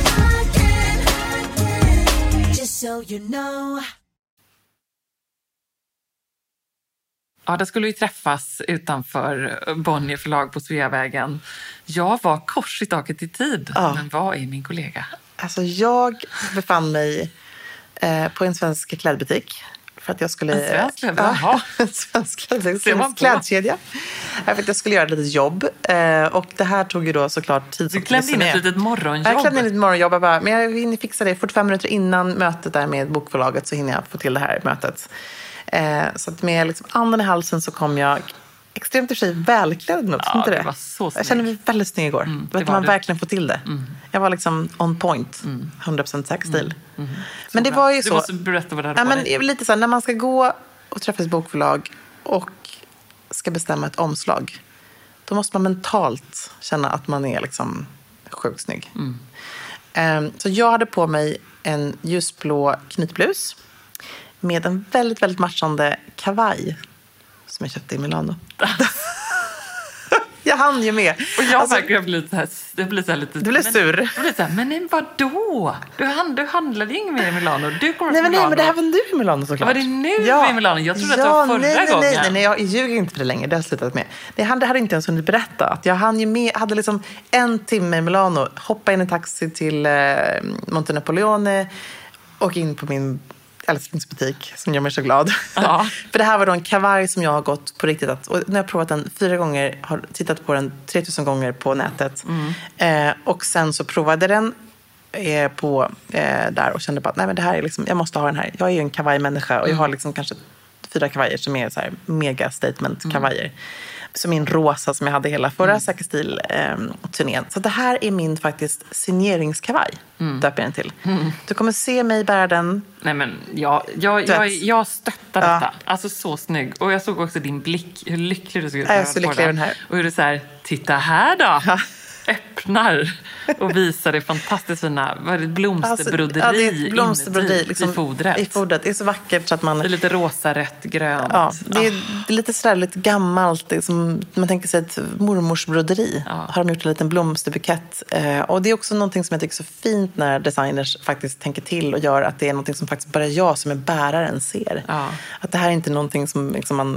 Just so you know. Ja, det skulle ju träffas utanför Bonnier förlag på Sveavägen. Jag var kors i taket i tid, ja. Men vad är min kollega? Alltså jag befann mig eh, på en svensk klädbutik. För att jag skulle... En svensk klädbutik? Ja, en svensk klädbutik. En klädkedja. För att jag skulle göra ett litet jobb. Eh, och det här tog ju då såklart tid. Du klämde in ett litet morgonjobb? Jag klämde in ett morgonjobb. Bara, men jag hinner fixa det. fyrtiofem minuter innan mötet där med bokförlaget så hinner jag få till det här mötet. Eh, så att med liksom anden i halsen så kom jag extremt i sig välklädd nu. Ja, inte det? Det var så snygg. Jag kände mig väldigt snygg igår. Mm, vet man du. verkligen få till det. Mm. Jag var liksom on point. Mm. hundra procent Säker stil. Mm. Mm. Men det bra. var ju så. Du måste berätta vad det hade ja, på men dig. Lite så här, när man ska gå och träffa ett bokförlag och ska bestämma ett omslag. Då måste man mentalt känna att man är liksom sjukt snygg. Mm. Um, så jag hade på mig en ljusblå knytblus. Med en väldigt, väldigt matchande kavaj som jag köpte i Milano. Jag hann ju med. Och jag alltså, verkar bli så här, det blir så här lite... Du blev sur. Men, jag blir så här, men vadå? Du, hand, du handlade ju inget mer i Milano. Du kommer nej, men Milano. nej, men det här var nu i Milano såklart. Var det nu ja. i Milano? Jag trodde ja, att det var förra nej, nej, gången. Nej, nej, nej, jag ljuger inte för det längre. Det har jag slutat med. Det hade, hade inte ens hunnit berätta. Att jag hann ju med, hade liksom en timme i Milano. Hoppa in i taxi till eh, Monte Napoleone och in på min älsklingsbutik som gör mig så glad. Ja. För det här var då en kavaj som jag har gått på riktigt att, och när jag har provat den fyra gånger, har tittat på den tretusen gånger på nätet. Mm. Eh, och sen så provade den eh, på eh, där och kände bara att nej, men det här är liksom, jag måste ha den här. Jag är ju en kavajmänniska och jag har liksom kanske fyra kavajer som är så här mega statement kavajer. Mm. Som min rosa som jag hade hela förra mm. Säker stil-turnén. Eh, så det här är min faktiskt signeringskavaj. Mm. Döper jag den till. Mm. Du kommer se mig bära den. Nej men jag, jag, jag, jag stöttar ja. detta. Alltså så snygg. Och jag såg också din blick. Hur lycklig du såg ut. Jag är så lycklig den här. Och hur du så här, titta här då. Ja. öppnar och visar det fantastiskt fina vad är det, blomsterbroderi, alltså, ja, det är blomsterbroderi inuti, liksom, i fodret. I fodret. Det är så vackert så att man... Det är lite rosa, rött, grönt. Ja, det är, det är lite sådär lite gammalt. Det är som, man tänker sig ett mormors broderi. Ja. Har de gjort en liten blomsterbukett. Eh, och det är också någonting som jag tycker är så fint när designers faktiskt tänker till och gör att det är någonting som faktiskt bara jag som är bäraren ser. Ja. Att det här är inte någonting som liksom man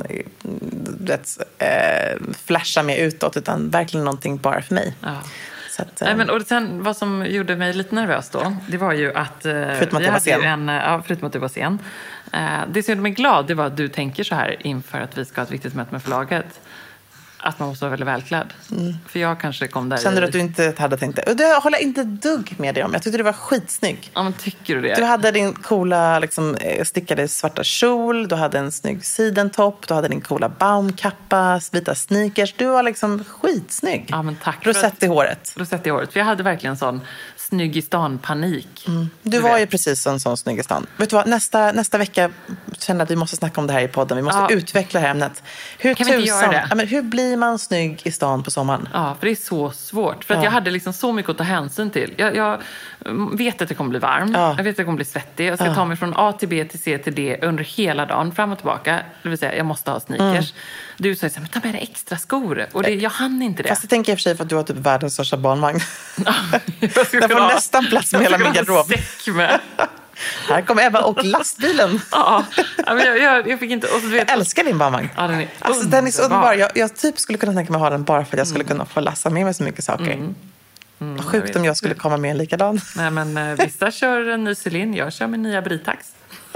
vet, eh, flashar med utåt utan verkligen någonting bara för mig. Ja. Så att, Nej, men, och sen, vad som gjorde mig lite nervös då, det var ju att... Eh, förutom att jag var sen. En, ja, förutom att du var sen. Eh, det som gjorde mig glad, det var att du tänker så här inför att vi ska ha ett viktigt möte med förlaget. Att man måste vara väldigt välklädd. Mm. För jag kanske kom där. Kände i... du att du inte hade tänkt det? Och det håller jag inte dugg med dig om. Jag tyckte det var skitsnygg. Ja, men tycker du det? Du hade din coola liksom, stickade svarta kjol. Du hade en snygg sidentopp. Du hade din coola baumkappa. Vita sneakers. Du var liksom skitsnygg. Ja, men tack. Rosett i håret. Rosett i håret. För jag hade verkligen en sån snygg i stan-panik. Mm. Du, du var vet. ju precis en sån snygg i stan. Vet du vad? Nästa, nästa vecka känner att vi måste snacka om det här i podden. Vi måste ja. utveckla det här ämnet. Hur kan vi inte göra det? Ja, men hur blir man snygg i stan på sommaren? Ja, för det är så svårt. För att ja. jag hade liksom så mycket att ta hänsyn till. Jag, jag vet att det kommer bli varm. Ja. Jag vet att jag kommer bli svettig. Jag ska ja. ta mig från A till B till C till D under hela dagen. Fram och tillbaka. Det vill säga, jag måste ha sneakers. Mm. Du säger så här, men ta med dig extra skor. Och det, jag hann inte det. Fast det tänker jag för sig för att du har typ världens största barnvagn. Ja, jag den får ha, nästan plats med hela min garderob. Med. Här kommer Ebba och lastbilen. Ja, men jag, jag, jag fick inte... Och så vet, jag älskar din barnvagn. Ja, den är alltså, underbar. Den är så underbar. Jag, jag typ skulle kunna tänka mig ha den bara för att jag skulle kunna få lassa med mig så mycket saker. Mm. Mm, Vad sjukt jag om jag skulle komma med en likadan. Nej, men eh, vissa kör en ny Celine. Jag kör min nya Britax.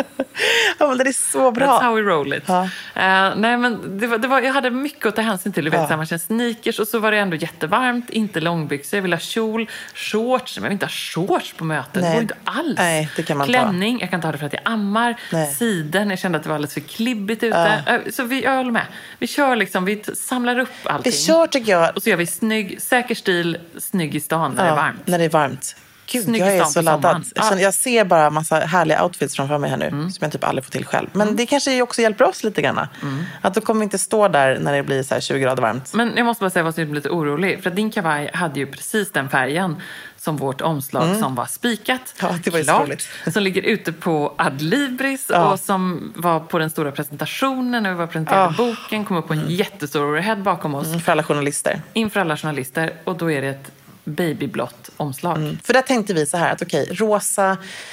Ja, men det är så bra. That's how we roll it. Ja. Uh, nej, men det var, det var, jag hade mycket att ta hänsyn till. Du vet, ja. man känner sneakers och så var det ändå jättevarmt. Inte långbyxor. Jag ville ha kjol, shorts. Men jag vill inte ha shorts på mötet. Nej. Det går inte alls. Nej, det kan man Klänning. ta. Jag kan ta det för att jag ammar. Nej. Siden. Jag kände att det var alldeles för klibbigt ute. Ja. Uh, så vi, jag håller med. Vi kör liksom. Vi t- samlar upp allting. Vi kör tycker jag. Och så gör vi snygg, säker stil, snygg i stan när ja, det är varmt. När det är varmt. Gud, Snygg jag är så laddad. Ja. Jag ser bara massa härliga outfits framför mig här nu. Mm. Som jag typ aldrig får till själv. Men mm. det kanske också hjälper oss lite grann. Mm. Att då kommer vi inte stå där när det blir så här tjugo grader varmt. Men jag måste bara säga vad som är lite orolig. För att din kavaj hade ju precis den färgen som vårt omslag mm. som var spikat. Ja, det var ju klart, så roligt. Som ligger ute på Adlibris ja. och som var på den stora presentationen när vi var presenterade ja. boken. Kom upp på en mm. jättestor overhead bakom oss. Mm, för alla journalister. Inför alla journalister. Och då är det ett babyblått omslag. Mm. För där tänkte vi så här att okej, okay, rosa...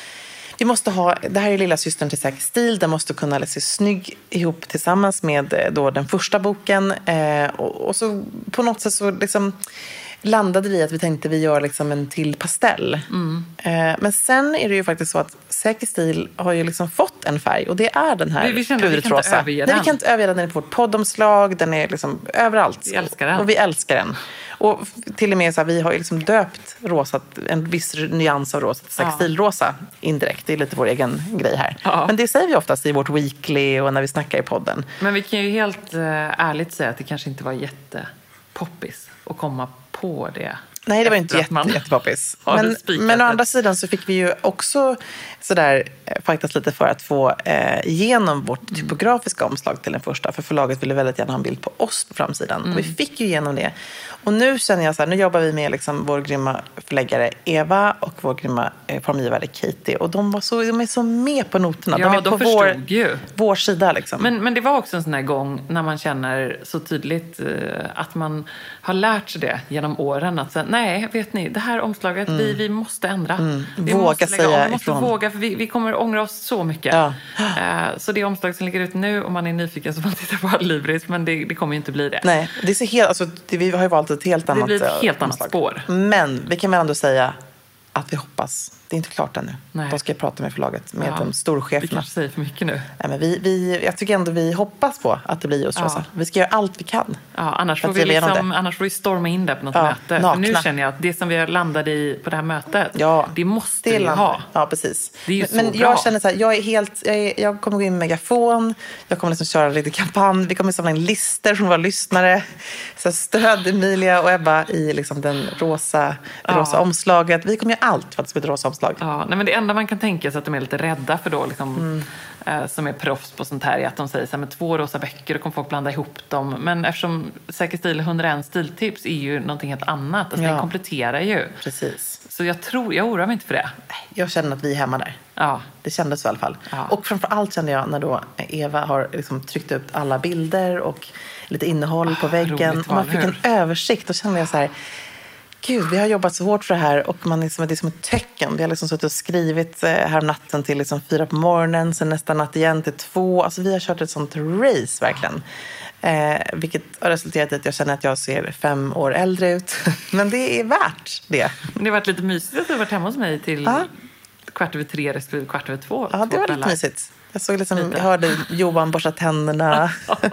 Vi måste ha, det här är lilla systern till säker stil. Den måste kunna se snygg ihop tillsammans med då den första boken. Eh, och, och så på något sätt så liksom landade vi att vi tänkte vi gör liksom en till pastell. Mm. Eh, men sen är det ju faktiskt så att säker stil har ju liksom fått en färg. Och det är den här vi, vi kände, vi kan inte överge den. Nej, vi kan inte överge den. Den är på vårt poddomslag. Den är liksom överallt. Vi älskar den. Och vi älskar den. Och till och med så här, vi har ju liksom döpt rosa, en viss nyans av rosa till sextilrosa indirekt. Det är lite vår egen grej här. Ja. Men det säger vi oftast i vårt weekly och när vi snackar i podden. Men vi kan ju helt uh, ärligt säga att det kanske inte var jättepoppis att komma på det. Nej, det var inte jätte, man... jättepoppis. Men, men å andra sidan så fick vi ju också sådär faktiskt lite för att få eh, igenom vårt typografiska omslag till den första. För förlaget ville väldigt gärna ha en bild på oss på framsidan. Mm. Och vi fick ju igenom det. Och nu känner jag så här, nu jobbar vi med liksom vår grymma förläggare Eva och vår grymma eh, formgivare Katie. Och de, var så, de är så med på noterna. Ja, de är de på vår, ju. vår sida liksom. Men, men det var också en sån här gång när man känner så tydligt eh, att man har lärt sig det genom åren. Att säga, nej, vet ni, det här omslaget, mm. vi, vi måste ändra. Mm. Vi våga måste säga om. Vi måste ifrån. våga, för vi, vi kommer ångra oss så mycket. Ja. Eh, så det omslag som ligger ute nu, om man är nyfiken så får man titta på Adlibris, men det, det kommer ju inte bli det. Nej, det är så helt, alltså, det, vi har ju valt ett helt annat Det blir ett helt annat omslag. spår. Men vi kan väl ändå säga att vi hoppas. Det är inte klart ännu. Nej. Då ska jag prata med förlaget, med ja, de storcheferna. Vi kanske säger för mycket nu. Nej, men vi, vi, jag tycker ändå vi hoppas på att det blir just rosa. Ja. Vi ska göra allt vi kan. Ja, annars, får vi liksom, annars får vi storma in där på något ja, möte. Nakna. För nu känner jag att det som vi landade i på det här mötet, ja, det måste det vi ha. Ja, precis. Det är ju men så men bra. jag känner så här, jag är helt, jag, är, jag kommer gå in med megafon. Jag kommer liksom köra en riktig kampanj. Vi kommer samla in lister från våra lyssnare. Så stöd Emilia och Ebba i liksom den rosa, det ja. rosa omslaget. Vi kommer göra allt för att det ska bli ett rosa omslag. omslag. Ja, nej, men det enda man kan tänka sig att de är lite rädda för då, liksom, mm. eh, som är proffs på sånt här, är att de säger så här, med två rosa böcker, då kommer folk blanda ihop dem. Men eftersom Säker stil hundraett stiltips är ju någonting helt annat. Alltså, ja. Den kompletterar ju. Precis. Så jag tror, jag oroar mig inte för det. Jag känner att vi är hemma där. Ja. Det kändes så i alla fall. Ja. Och framförallt kände jag när då Eva har liksom tryckt upp alla bilder och lite innehåll oh, på väggen. Och man fick en översikt, och kände jag så här, gud, vi har jobbat så hårt för det här, och man är som, det är som ett tecken. Vi har liksom suttit och skrivit här natten till liksom fyra på morgonen, sen nästa natt igen till två. Alltså vi har kört ett sånt race verkligen. Eh, vilket har resulterat i att jag känner att jag ser fem år äldre ut. Men det är värt det. Det har varit lite mysigt att du har varit hemma hos mig till ah. kvart över tre respektive kvart över två. Ja, det var lite mysigt. Jag såg liksom, jag hörde Johan borsta tänderna.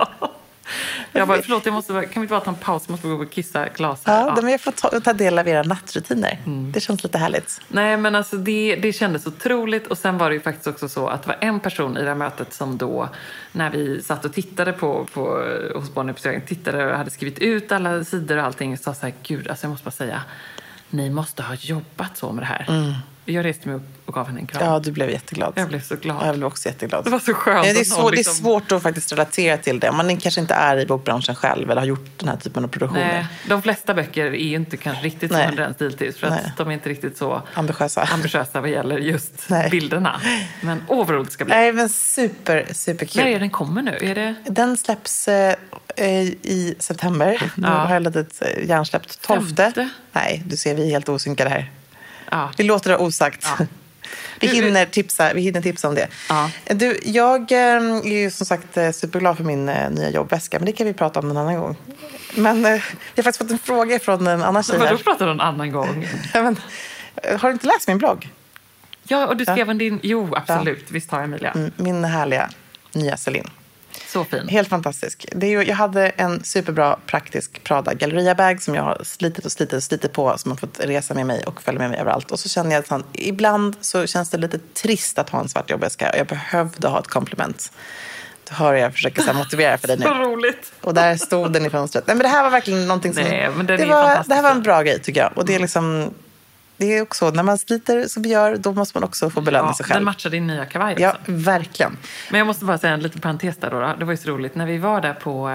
Jag bara, förlåt, jag måste, kan vi inte bara ta en paus? Jag måste gå och kissa glas här. Ja, ja. Men jag får ta, ta del av era nattrutiner. Mm. Det känns lite härligt. Nej, men alltså det, det kändes otroligt. Och sen var det ju faktiskt också så att det var en person i det här mötet som då, när vi satt och tittade på, på hos barnuppsökning, tittade och hade skrivit ut alla sidor och allting, sa så här, gud, alltså jag måste bara säga, ni måste ha jobbat så med det här. Mm. Jag reste mig upp och gav henne en kram. Ja, du blev jätteglad. Jag blev så glad. Ja, jag blev också jätteglad. Det var så skönt. Ja, det, är svår, liksom... det är svårt att faktiskt relatera till det. Man kanske inte är i bokbranschen själv eller har gjort den här typen av produktioner. Nej, de flesta böcker är ju inte kanske riktigt som hundraett stiltips. För att Nej. de är inte riktigt så ambitiösa, ambitiösa vad gäller just Nej. bilderna. Men åh, vad roligt det ska bli. Nej, men super, super kul. När är den kommer nu? Är det... Den släpps eh, i september. Nu ja. har jag litet hjärnsläppt tolfte. Nej, du ser, vi är helt osynkade här. Ja. Vi låter det osagt. Ja. Vi hinner tipsa, vi hinner tipsa om det. Ja. Du, jag är ju som sagt superglad för min nya jobbväska, men det kan vi prata om en annan gång. Men jag har faktiskt fått en fråga från en annan tjej här. Vadå pratar du en annan gång? Men, har du inte läst min blogg? Ja, och du skrev en din... Jo, absolut. Ja. Visst har jag, Emilia. Min härliga nya Celine. Så fin. Helt fantastisk. Det är ju, jag hade en superbra praktisk Prada Galleria-bag som jag har slitit och slitit och slitit på, som har fått resa med mig och följa med mig överallt. Och så känner jag att han, ibland så känns det lite trist att ha en svart jobbväska, och jag behövde ha ett komplement. Du hör jag försöker så här motivera för dig nu. Så roligt. Och där stod den i fönstret. Nej, men det här var verkligen någonting som... Nej, men den det, är var, det här var en bra grej, tycker jag. Och det är liksom... Det är också, när man sliter som vi gör, då måste man också få belöna ja, sig själv. Den matchar din nya kavaj också. Ja, verkligen. Men jag måste bara säga en liten parentes där då. då. Det var ju så roligt. När vi var där på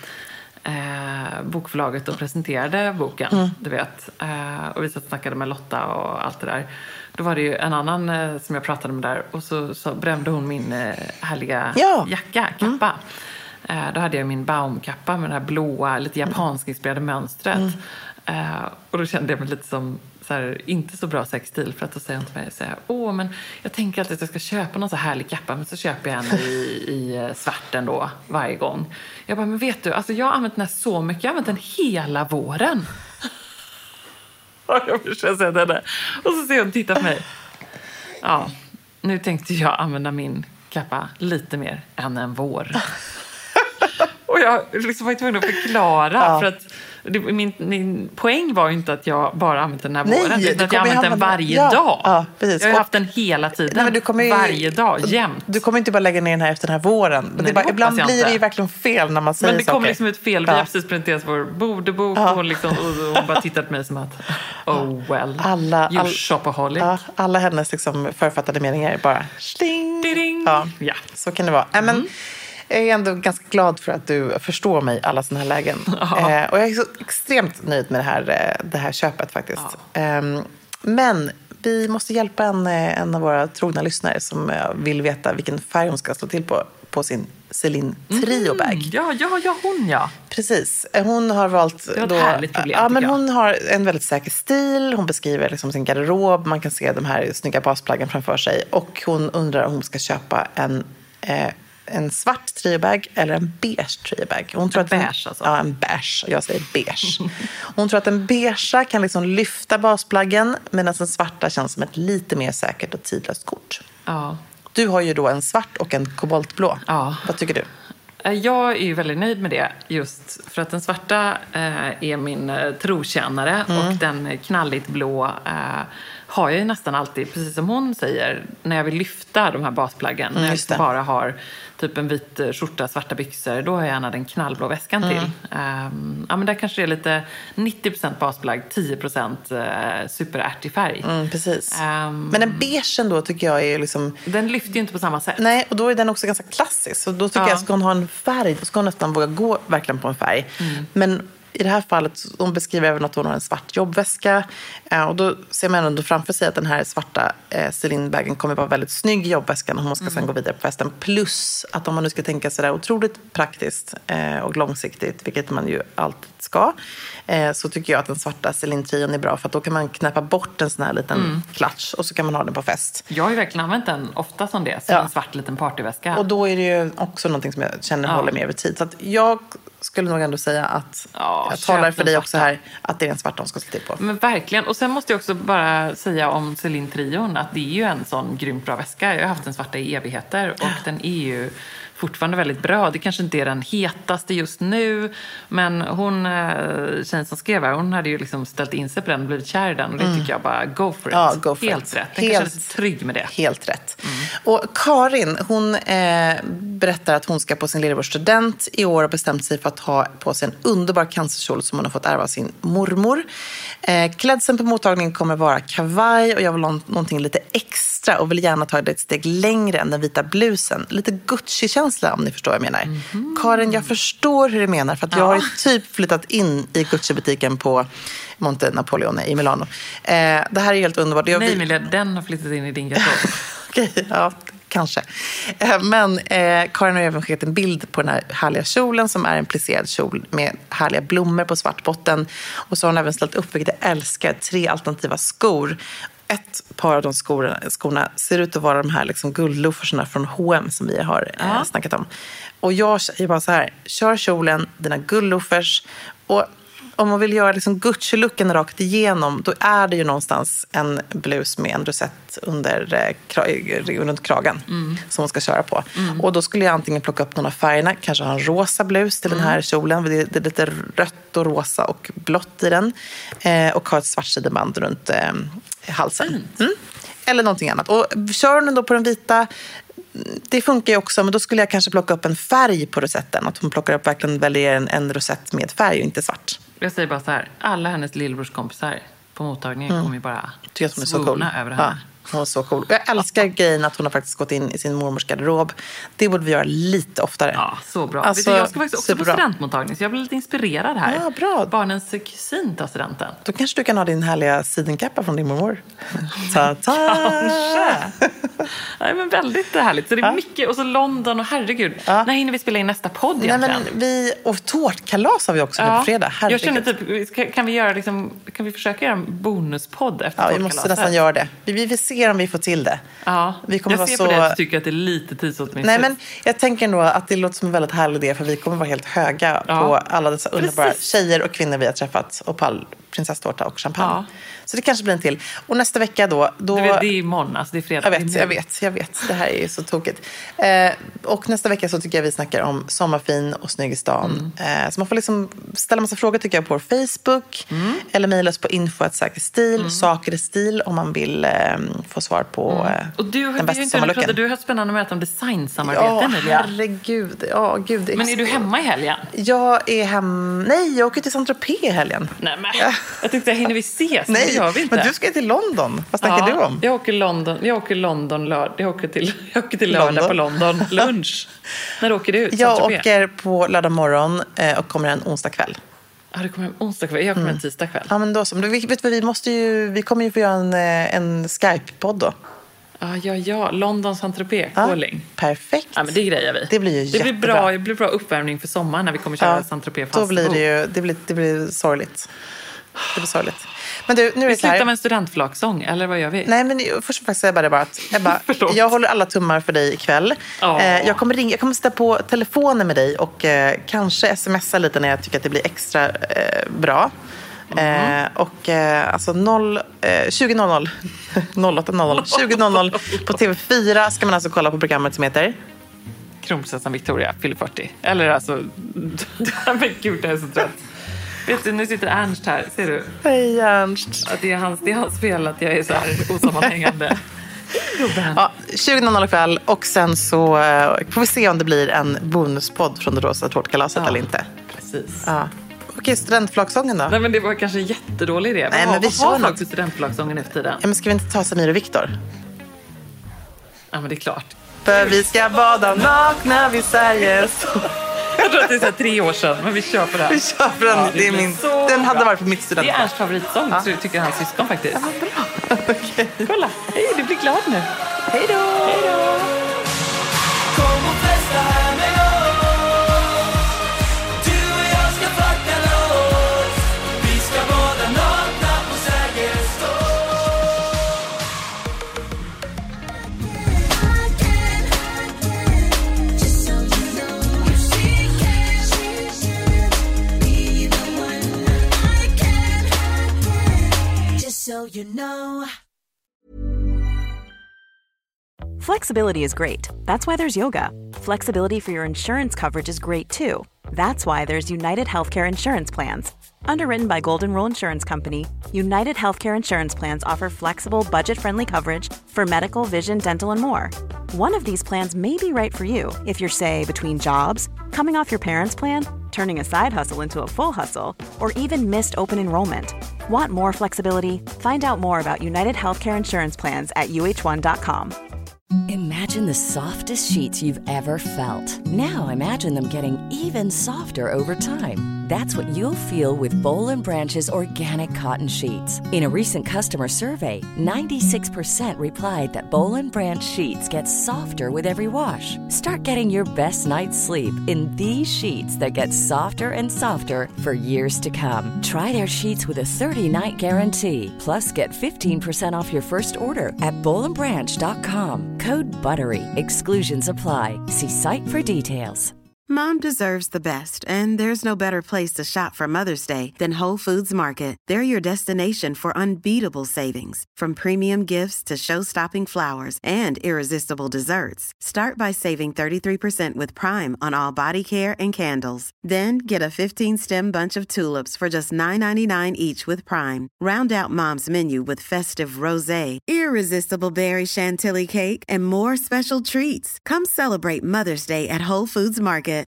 eh, bokförlaget och presenterade boken, mm. du vet. Eh, och vi satt och snackade med Lotta och allt det där. Då var det ju en annan eh, som jag pratade med där. Och så, så brände hon min eh, härliga ja. jacka, kappa. Mm. Eh, då hade jag min baumkappa med det här blåa, lite japansk-inspirerade mönstret. Mm. Eh, och då kände jag mig lite som... Så här, inte så bra sexstil, för att då säger hon till mig så här, åh, men jag tänker alltid att jag ska köpa någon så härlig kappa, men så köper jag en i, i svarten då varje gång. Jag bara, men vet du, alltså jag har använt den här så mycket, jag har använt den hela våren. Jag försöker säga det där. Och så ser hon titta på mig. Ja, nu tänkte jag använda min kappa lite mer än en vår. Och jag liksom var tvungen att förklara, ja. för att det, min, min poäng var ju inte att jag bara använt den här våren, Nej, utan att jag använt den varje ja, dag. Ja, precis. Jag har haft den hela tiden. Nej, men du kommer ju, varje dag, jämt. Du kommer inte bara lägga ner den här efter den här våren. Nej, det bara, ibland blir inte. Det ju verkligen fel när man säger saker. Men det kommer liksom ett fel. Vi ja. har precis presenterat vår bordebok ja. och, liksom, och hon bara tittat på mig som att oh well, alla, you all, shopaholic. Ja, alla hennes liksom författade meningar bara sling. Ding. Ja, ja, så kan det vara. Mm. Men, jag är ändå ganska glad för att du förstår mig i alla såna här lägen. Eh, och jag är så extremt nöjd med det här, det här köpet faktiskt. Ja. Eh, men vi måste hjälpa en, en av våra trogna lyssnare som vill veta vilken färg hon ska slå till på, på sin Celine Trio-bag. Mm, ja, ja, ja, hon ja. Precis. Hon har valt... Det var ett då, härligt problem, ja, men hon har en väldigt säker stil. Hon beskriver liksom sin garderob. Man kan se de här snygga basplaggen framför sig. Och hon undrar om hon ska köpa en... Eh, en svart triobag eller en beige triobag. Hon tror en att en, beige alltså? Ja, en beige. Jag säger beige. Hon tror att en beige kan liksom lyfta basplaggen, medan den svarta känns som ett lite mer säkert och tidlöst kort. Ja. Du har ju då en svart och en koboltblå. Ja. Vad tycker du? Jag är ju väldigt nöjd med det, just för att den svarta eh, är min eh, trotjänare mm. och den knalligt blå eh, har jag ju nästan alltid, precis som hon säger, när jag vill lyfta de här basplaggen. Mm, när just jag det. bara har typ en vit skjorta, svarta byxor, då har jag gärna den knallblå väskan Mm. till. Um, ja, men där kanske det är lite nittio procent basplagg, tio procent uh, superärtig färg. Mm, precis. Um, Men den beigen då tycker jag är liksom... Den lyfter ju inte på samma sätt. Nej, och då är den också ganska klassisk. Så då tycker Ja. jag, ska hon ha en färg, då ska hon nästan våga gå verkligen på en färg. Mm. Men i det här fallet, hon beskriver även att hon har en svart jobbväska. Eh, och då ser man ändå framför sig att den här svarta eh, Celine-bagen kommer vara väldigt snygg i jobbväskan om hon ska Mm. sen gå vidare på festen. Plus att om man nu ska tänka sådär otroligt praktiskt eh, och långsiktigt, vilket man ju alltid ska, eh, så tycker jag att den svarta Celine-trion är bra. För att då kan man knäppa bort en sån här liten Mm. klatsch och så kan man ha den på fest. Jag har ju verkligen använt den ofta som det, som Ja. en svart liten partyväska. Och då är det ju också någonting som jag känner Ja. håller mer över tid. Så att jag skulle nog ändå säga att Ja, jag köp talar den för dig också svarta. här att det är en svart hon ska slå till på. Men verkligen. Och sen måste jag också bara säga om Celine-trion att det är ju en sån grymt bra väska. Jag har haft den svarta i evigheter och den är ju fortfarande väldigt bra. Det kanske inte är den hetaste just nu, men hon, tjejen som skrev här, hon hade ju liksom ställt in sig på den och blivit kär i den och det tycker jag bara, go for it. Ja, go for Helt it. rätt. Den Helt- kanske är så trygg med det. Helt rätt. Och Karin, hon eh, berättar att hon ska på sin lillebrors student i år och bestämt sig för att ha på sig en underbar cancerkjol som hon har fått ärva av sin mormor. Eh, klädseln på mottagningen kommer vara kavaj och jag vill ha någonting lite extra och vill gärna ta det ett steg längre än den vita blusen. Lite Gucci-känsla om ni förstår vad jag menar. Mm. Karin, jag förstår hur du menar för att jag har ju typ flyttat in i Gucci-butiken på Monte Napoleone i Milano. Eh, det här är helt underbart. Jag, Nej, Emilia, den har flyttat in i din garderob. Okej, ja, kanske. Eh, Men eh, Karin har även skickat en bild på den här härliga kjolen som är en plisserad kjol med härliga blommor på svart botten. Och så har hon även ställt upp, vilket jag älskar, tre alternativa skor. Ett par av de skorna, skorna ser ut att vara de här liksom guldluffersarna från H och M som vi har eh, Ja. snackat om. Och jag är bara så här, kör kjolen, dina guldluffers och om man vill göra liksom Gucci-looken rakt igenom, då är det ju någonstans en blus med en rosett under, eh, kra- runt kragen Mm. som man ska köra på. Och då skulle jag antingen plocka upp några av färgerna, kanske ha en rosa blus till den här kjolen. Det är, det är lite rött och rosa och blått i den. Eh, och ha ett svartsideband runt eh, halsen. Mm. Eller någonting annat. Och kör den då på den vita, det funkar ju också, men då skulle jag kanske plocka upp en färg på rosetten. Att hon plockar upp, verkligen väljer en, en rosett med färg och inte svart. Jag säger bara så här, alla hennes lillebrorskompisar på mottagningen kommer ju bara Tycker att hon är så cool. svona över henne. Ja, hon är så cool. Jag älskar grejen att hon har faktiskt gått in i sin mormors garderob. Det borde vi göra lite oftare. Ja, så bra. Alltså, Vet du, jag ska faktiskt också superbra. på studentmottagning, så jag blir lite inspirerad här. Ja, bra. Barnens kusin tar studenten. Då kanske du kan ha din härliga sidenkappa från din mormor. Ta-ta! Nej, men väldigt härligt. Så det är mycket. Och så London och herregud. Ja. När hinner vi spela in nästa podd Nej, egentligen? men vi, och tårtkalas har vi också nu på fredag. Jag Herregud. känner typ, ska- kan vi, göra liksom, kan vi försöka göra en bonuspodd efter Ja, vi tårtkalaset? måste nästan göra det. Vi, vi, vi ser om vi får till det. Ja, Vi kommer jag vara ser så... på det att du tycker att det är lite tidsåtminstone. Nej, men jag tänker ändå att det låter som en väldigt härlig idé, för vi kommer vara helt höga Ja. på alla dessa underbara Precis. tjejer och kvinnor vi har träffat och på all prinsesstårta och champagne. Ja. Så det kanske blir en till. Och nästa vecka då... då... Du vet, det är imorgon, alltså det är fredag. Jag vet, jag vet, jag vet. Det här är ju så tokigt. Eh, och nästa vecka så tycker jag vi snackar om sommarfin och snygg i stan. Mm. Eh, så man får liksom ställa massa frågor tycker jag på vår Facebook. Mm. Eller mejla oss på info at säker stil. Mm. Saker i stil om man vill eh, få svar på eh, Och du har, den bästa vi har inte hunnit prata, sommarlooken. du har ett spännande möte om designsamarbete, Ja, Emilia. herregud. Ja, gud. Men är du hemma i helgen? Jag är hem... Nej, jag åker till Saint-Tropez i helgen. Nej, men jag tänkte, hinner vi ses? Nej, det gör vi inte. men du ska till London. Vad snackar Ja, du om? Jag åker London, jag åker London lördag, jag åker till, jag åker till lördag London. på London, lunch. När åker du ut? Jag Saint-Tropez? åker på lördag morgon eh, och kommer en onsdag kväll. Ja, du kommer en onsdag kväll, jag kommer en tisdag kväll. Ja, men då så. Men vi, vet du, vi, måste ju, vi kommer ju få göra en, eh, en Skype-podd då. Ja, ja, ja. London, Saint-Tropez, Ja, calling. perfekt. Ja, men det grejer vi. Det blir ju det blir jättebra. bra, det blir bra uppvärmning för sommaren när vi kommer köra Ja, Saint-Tropez fast. då blir det ju det blir, det blir sorgligt. Det blir sorgligt. Men du, nu är Vi det så här. slutar med en studentflaksång, eller vad gör vi? Nej, men först och främst säger jag bara, bara att Ebba, Förlåt. jag håller alla tummar för dig ikväll. Ja. Eh, jag kommer ringa, jag kommer sitta på telefonen med dig och eh, kanske smsa lite när jag tycker att det blir extra eh, bra. Mm. Eh, och eh, alltså noll, eh, tjugo noll noll noll åtta noll noll tjugo noll noll på T V fyra ska man alltså kolla på programmet som heter Kronprinsessan Victoria fyller fyrtio. Eller alltså... men gud, jag är så trött. Vet du, nu sitter Ernst här, ser du? Hej Ernst. Att det är hans, det är hans fel att jag är så här osammanhängande. Ja, tjugo noll noll ikväll och sen så uh, får vi se om det blir en bonuspodd från det rosa tårtkalaset ja, eller inte. Precis. Ja. Okej, studentflaksången då? Nej, men det var kanske en jättedålig idé. Nej, vad men vi vad har något. folk för studentflaksången efter tiden? Ja, men ska vi inte ta Samir och Viktor? Ja, men det är klart. För vi ska bada nakna vid Sergels. Jag tror att det är så här tre år sedan, men vi kör på det här. Vi kör på den. Ja, det det är min, den hade varit på mitt studentflak. Det är Ernsts favoritsång, ja. Så tycker hans syskon faktiskt. Ja, vad bra. Okay. Kolla, hej, du blir glad nu. Hej då! Hej då! Kom och festa här med oss. Du och jag ska fucka loss. Vi ska bada nakna på Sergels so you know. Flexibility is great. That's why there's yoga. Flexibility for your insurance coverage is great too. That's why there's United Healthcare Insurance Plans. Underwritten by Golden Rule Insurance Company, United Healthcare Insurance Plans offer flexible, budget-friendly coverage for medical, vision, dental, and more. One of these plans may be right for you if you're, say, between jobs, coming off your parents' plan, turning a side hustle into a full hustle, or even missed open enrollment. Want more flexibility? Find out more about United Healthcare Insurance Plans at U H one dot com. Imagine the softest sheets you've ever felt. Now imagine them getting even softer over time. That's what you'll feel with Boll and Branch's organic cotton sheets. In a recent customer survey, ninety-six percent replied that Boll and Branch sheets get softer with every wash. Start getting your best night's sleep in these sheets that get softer and softer for years to come. Try their sheets with a thirty-night guarantee. Plus, get fifteen percent off your first order at boll and branch dot com. Code BUTTERY. Exclusions apply. See site for details. Mom deserves the best, and there's no better place to shop for Mother's Day than Whole Foods Market. They're your destination for unbeatable savings, from premium gifts to show-stopping flowers and irresistible desserts. Start by saving thirty-three percent with Prime on all body care and candles. Then get a fifteen-stem bunch of tulips for just nine ninety-nine each with Prime. Round out Mom's menu with festive rosé, irresistible berry chantilly cake, and more special treats. Come celebrate Mother's Day at Whole Foods Market.